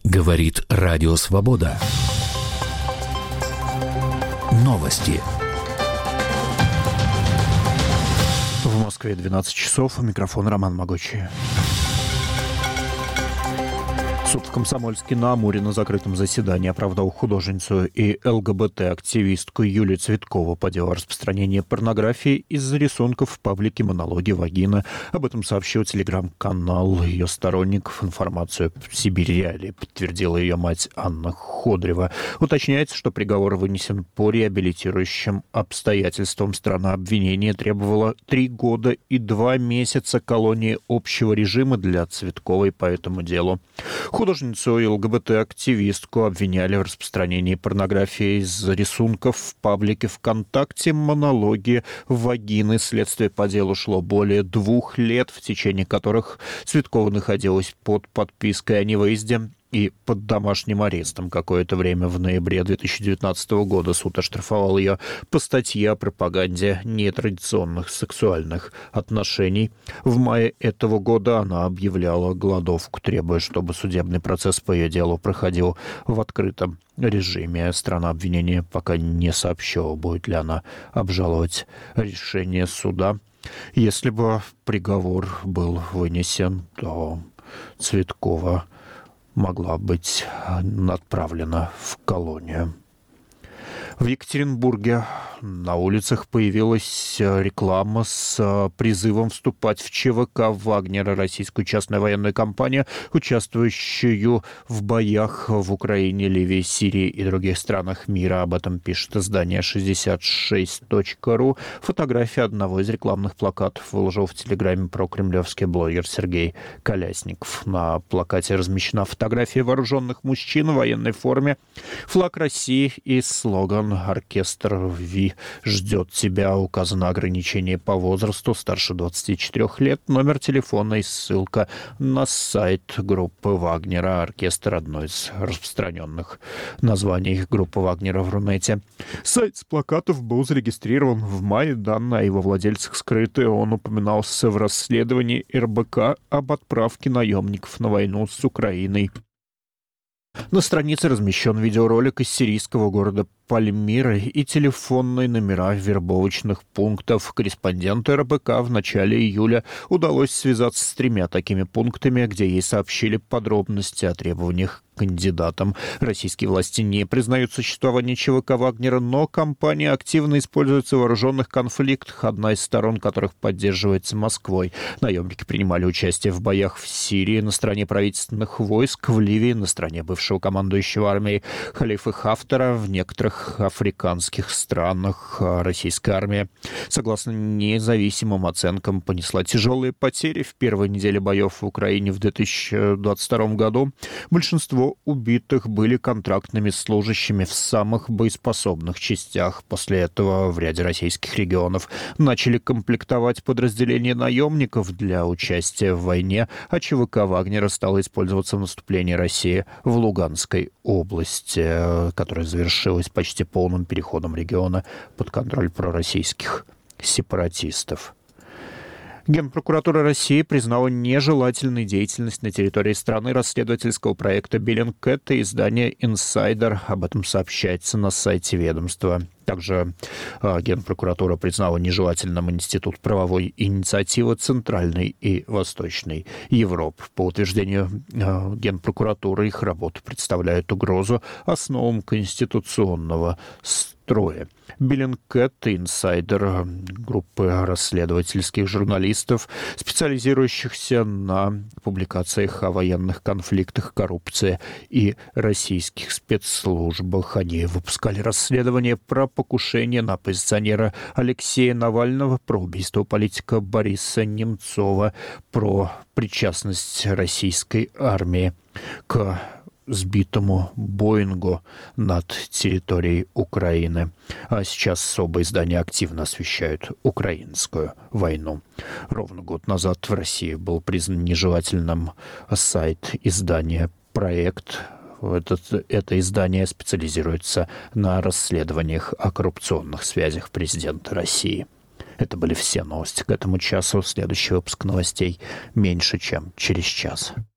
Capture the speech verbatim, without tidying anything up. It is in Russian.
Говорит Радио Свобода. Новости. В Москве двенадцать часов. Микрофон Роман Могучий. Суд в Комсомольске-на-Амуре на закрытом заседании оправдал художницу и ЛГБТ-активистку Юлию Цветкову по делу о распространении порнографии из-за рисунков в паблике «Монологи вагины». Об этом сообщил телеграм-канал ее сторонников. Информацию в Сибирь Реалии подтвердила ее мать Анна Ходрева. Уточняется, что приговор вынесен по реабилитирующим обстоятельствам. Сторона обвинения требовала три года и два месяца колонии общего режима для Цветковой по этому делу. Художницу и ЛГБТ-активистку обвиняли в распространении порнографии из-за рисунков в паблике ВКонтакте «Монологи вагины». Следствие по делу шло более двух лет, в течение которых Цветкова находилась под подпиской о невыезде и под домашним арестом. Какое-то время в ноябре две тысячи девятнадцатого года суд оштрафовал ее по статье о пропаганде нетрадиционных сексуальных отношений. В мае этого года она объявляла голодовку, требуя, чтобы судебный процесс по ее делу проходил в открытом режиме. Страна обвинения пока не сообщила, будет ли она обжаловать решение суда. Если бы приговор был вынесен, то Цветкова могла быть отправлена в колонию. В Екатеринбурге на улицах появилась реклама с призывом вступать в ЧВК «Вагнера», российскую частную военную компанию, участвующую в боях в Украине, Ливии, Сирии и других странах мира. Об этом пишет издание шестьдесят шесть точка ру. Фотография одного из рекламных плакатов выложил в Телеграме прокремлевский блогер Сергей Колясников. На плакате размещена фотография вооруженных мужчин в военной форме, флаг России и слоган «Оркестр Ви ждет тебя». Указано ограничение по возрасту старше двадцати четырёх лет, номер телефона и ссылка на сайт группы Вагнера. Оркестр — одно из распространенных названий группы Вагнера в Рунете. Сайт с плакатов был зарегистрирован в мае. Данные о его владельцах скрыты. Он упоминался в расследовании эр бэ ка об отправке наемников на войну с Украиной. На странице размещен видеоролик из сирийского города Пальмиры и телефонные номера вербовочных пунктов. Корреспонденту эр бэ ка в начале июля удалось связаться с тремя такими пунктами, где ей сообщили подробности о требованиях к кандидатам. Российские власти не признают существование ЧВК «Вагнера», но компания активно используется в вооруженных конфликтах, одна из сторон которых поддерживается Москвой. Наемники принимали участие в боях в Сирии на стороне правительственных войск, в Ливии на стороне бывшего командующего армией Халифа Хафтара, в некоторых африканских странах. Российская армия, согласно независимым оценкам, понесла тяжелые потери в первой неделе боев в Украине в две тысячи двадцать втором году. Большинство убитых были контрактными служащими в самых боеспособных частях. После этого в ряде российских регионов начали комплектовать подразделения наемников для участия в войне, а ЧВК «Вагнера» стало использоваться в наступлении России в Луганской области, которая завершилась почти полным переходом региона под контроль пророссийских сепаратистов. Генпрокуратура России признала нежелательной деятельность на территории страны расследовательского проекта «Bellingcat» и издания «Инсайдер». Об этом сообщается на сайте ведомства. Также э, Генпрокуратура признала нежелательным Институт правовой инициативы Центральной и Восточной Европы. По утверждению э, Генпрокуратуры, их работа представляет угрозу основам конституционного строя. Bellingcat и «Инсайдер» — группы расследовательских журналистов, специализирующихся на публикациях о военных конфликтах, коррупции и российских спецслужбах. Они выпускали расследования про покушение на оппозиционера Алексея Навального, про убийство политика Бориса Немцова, про причастность российской армии к сбитому Боингу над территорией Украины. А сейчас оба издания активно освещают украинскую войну. Ровно год назад в России был признан нежелательным сайт издания «Проект». Этот, это издание специализируется на расследованиях о коррупционных связях президента России. Это были все новости к этому часу. Следующий выпуск новостей меньше, чем через час.